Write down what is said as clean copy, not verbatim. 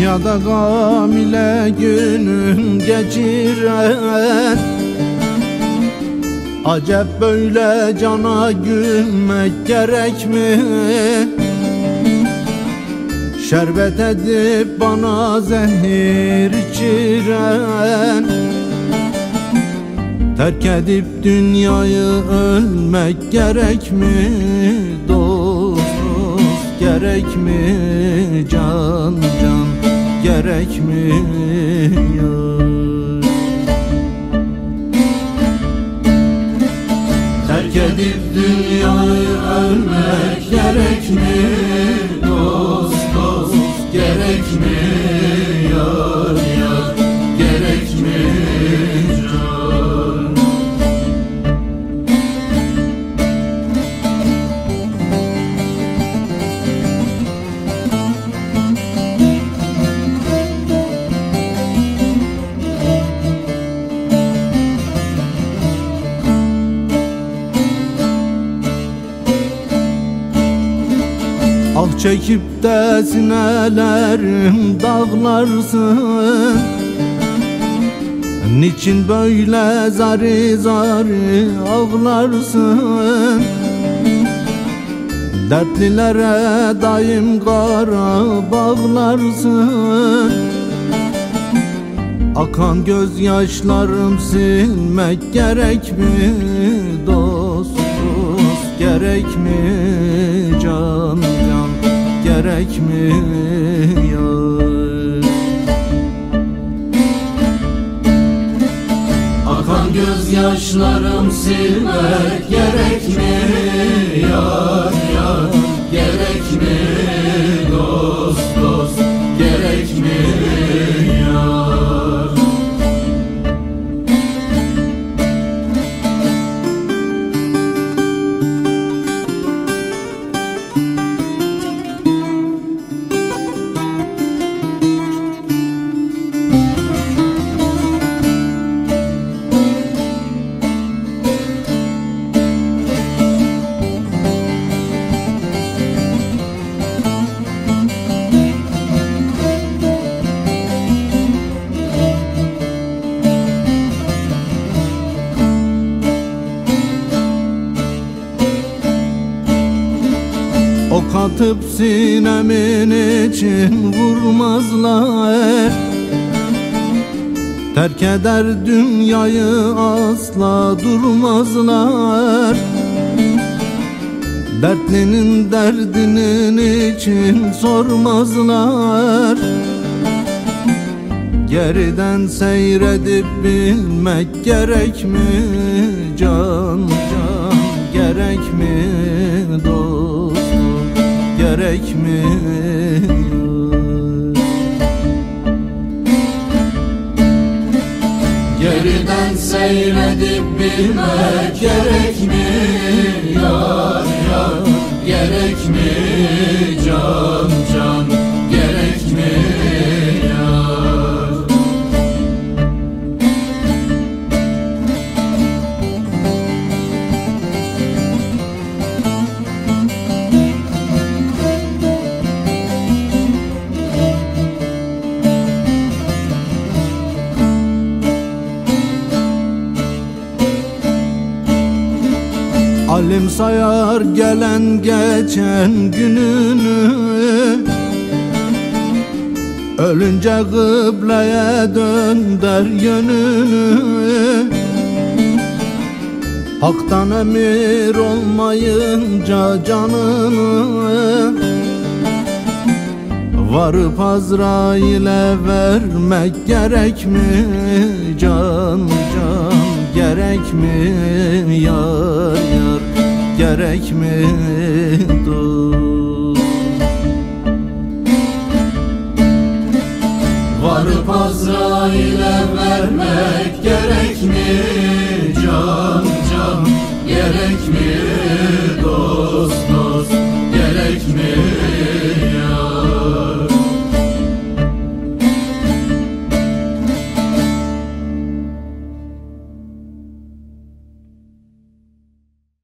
Dünyada gam ile günün geçiren, acep böyle cana gülmek gerek mi? Şerbet edip bana zehir içiren, terk edip dünyayı ölmek gerek mi? Dost dost gerek mi? Can can gerek mi? Yar terk edip dünyayı ölmek gerek mi? Dost dost gerek mi? Yar yar gerek mi? Can ah çekip de sinelerim dağlarsın, niçin böyle zari zari ağlarsın? Dertlilere daim kara bağlarsın. Akan gözyaşlarım silmek gerek mi? Dost dost gerek mi? Can can gerek mi? Yar akan gözyaşlarım silmek gerek mi? Yar yar gerek mi? Dost dost gerek mi? Yar ok atıp sinemin için vurmazlar, terk eder dünyayı asla durmazlar. Dertlinin derdinin için sormazlar, geriden seyredip bilmek gerek mi? Can can gerek mi? Dost gerek mi? Geriden seyredip bilmek gerek mi? Yar yar gerek mi? Can can gerek mi? Yar alim sayar gelen geçen gününü, ölünce kıbleye dönder yönünü. Hak'tan emir olmayınca canını, varıp Azrail'e vermek gerek mi? Can can gerek mi? Yar yar gerek mi? Dur varıp Azrail'e vermek gerek mi? Can can gerek mi?